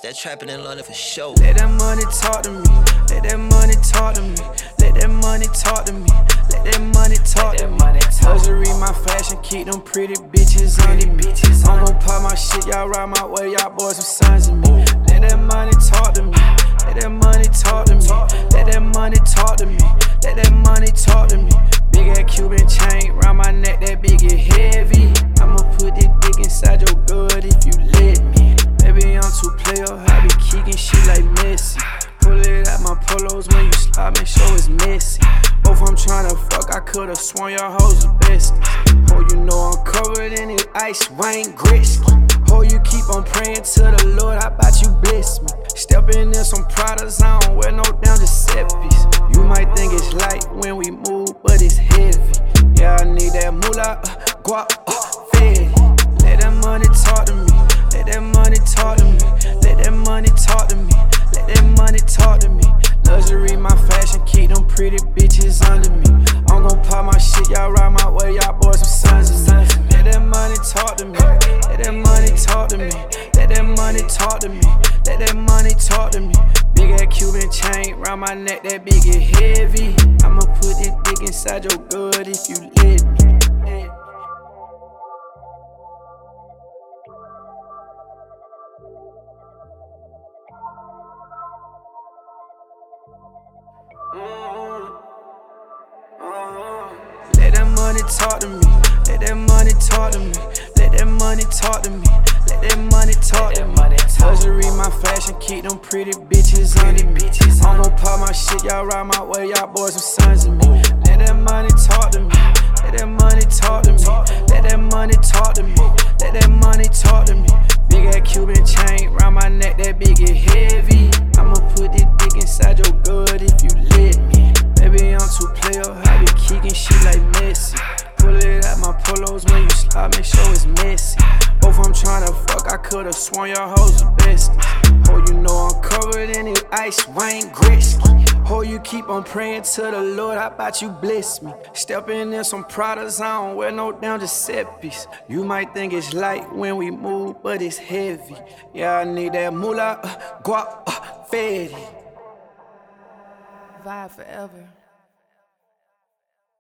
that trapping in London for sure. Let that money talk to me. Let that money talk to me. Let that money talk to me. Let that money talk to me. Luxury my fashion, keep them pretty bitches under me. I'm gon' pop my shit, y'all ride my way, y'all boys some sons of me. Let that money talk to me. Let that money talk to me. Let that money talk to me. Let that money talk to me. Big ass Cuban chain round my neck, that big get heavy. I'ma put this dick inside your gut if you let me. Baby, I'm too player, I be kicking shit like Messi. Pull it out my polos when you slide, make sure it's messy. Both I'm tryna fuck, I could've sworn your hoes the best. Oh, you know I'm covered in this ice, Wayne Gretzky. Oh, you keep on praying to the Lord, how about you bless me? Stepping in some Pradas, I don't wear no damn Giuseppe's. You might think it's light when we move, but it's heavy. Yeah, I need that moolah, guap, fed. Let that money talk to me. Let that money talk to me. Let that money talk to me. Let that money talk to me. Luxury my fashion, keep them pretty bitches under me. I'm gon' pop my shit, y'all ride my way, y'all boys some sons of me. Let that money talk to me. Let that money talk to me. Let that money talk to me. Let that money talk to me. Big ass Cuban chain round my neck, that big get heavy. I'ma put this dick inside your gut if you let me. Let that money talk to me. Let that money talk to me. Let that money talk to me. Let that money talk to me. Luxury my fashion, keep them pretty bitches under me. I'm gon' pop my shit, y'all ride my way, y'all boys some sons of me. Let that money talk to me. Let that money talk to me. Let that money talk to me. Let that money talk to me. Big ass Cuban chain round my neck, that big get heavy. I'ma put this dick inside your gut if you let me. Baby, I'm too player, I be kicking shit like Messi. Pull it out my polos when you slide, make sure it's messy. Both I'm tryna fuck, I could've sworn your hoes the best. Oh, you know I'm covered in this ice, Wayne Gretzky. Oh, you keep on praying to the Lord, how about you bless me? Stepping in some Pradas, I don't wear no damn Giuseppe's. You might think it's light when we move, but it's heavy. Yeah, I need that moolah, guap, fed. Vibe forever.